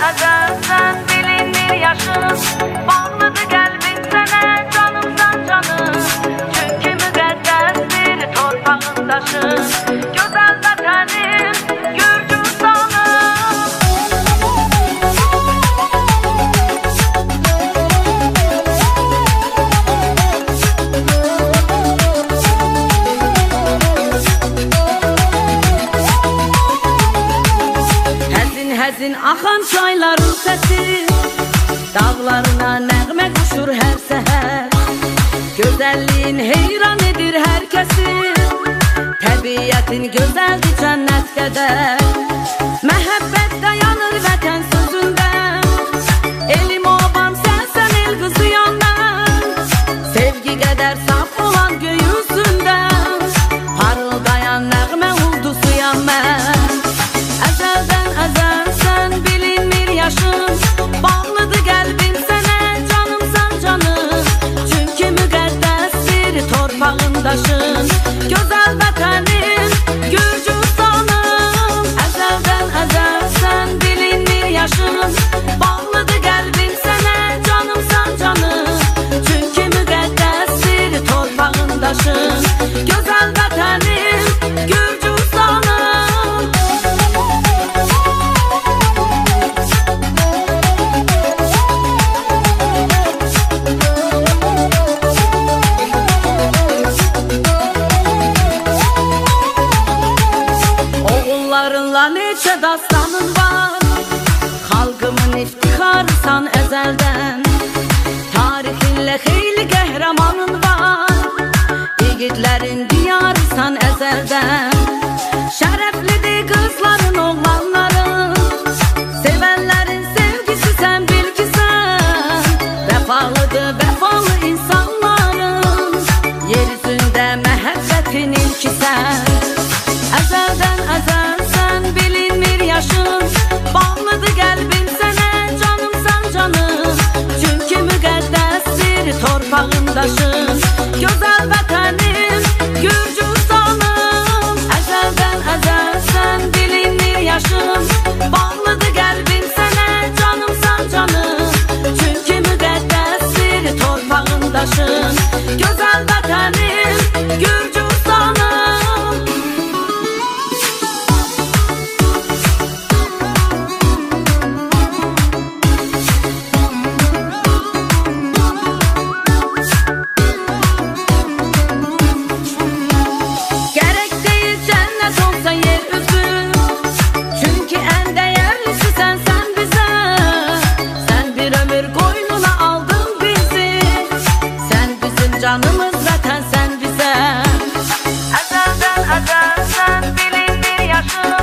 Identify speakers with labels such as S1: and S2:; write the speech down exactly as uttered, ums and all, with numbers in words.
S1: əzəl sən bilinir yaşın, bağlıdır qəlbin sənə, canımsan canım. Çünki müqəddəsdir torpağın daşın, gözəl vətənim, Gürcüstanım. Həzin axan çayların səsi, dağlarına nəğmə quşur hər səhər. Gözəlliyin heyran edir hər kəsi, təbiətin gözəldir cənnət qədər. Məhəbbət dayanır vətən sözündə, elim obam sənsən el qızıyam mən. Sevgi qədər saf olan göy üzündə, parıldayan nəğmə ulduzuyam mən. Əzəldən əzəl sən bilinmir yaşın, bağlıdır qəlbim sənə, canımsan canım. Çünki müqəddəsdir torpağın daşın, gözəl vətənim, Gürcüstanım. Əzəldən əzəl sən bilinmir yaşın, bağlıdır qəlbim sənə, canımsan canım. Çünki müqəddəsdir torpağın daşın, gözəl vətənim, Gürcüstanım. Oğullarınla neçə dastanın var, xalqımın iftixarısan əzəldən. Tarixinlə xeyli qəhrəmanın var, yiğidlərin diyarısan əzəldən. Şərəflidir qızların, oğlanların, sevənlərin sevgisi sən bil ki sən. Vəfalıdır vəfalı insanların, yer üzündə məhəbbətin ilki sən. Əzəldən əzəl sən bilinmir yaşın, bağlıdır qəlbim sənə, canımsan canım. Çünki müqəddəsdir torpağın daşın, gözəl vətənim, Gürcüstanım. Əzəldən əzəl sən bilinmir yaşın, bağlıdır qəlbim sənə, canımsan canım. Çünki müqəddəsdir torpağın daşın, gözəl vətənim, Gürcüstanım. Gərək deyil cənnət olsa yer üzü, çünki ən dəyərlisi sənsən bizə. Sən bir ömür qoynuna aldın bizi, sən bizim canımız vətən sən bizə. Əzəldən əzəl sən bilinir yaşın,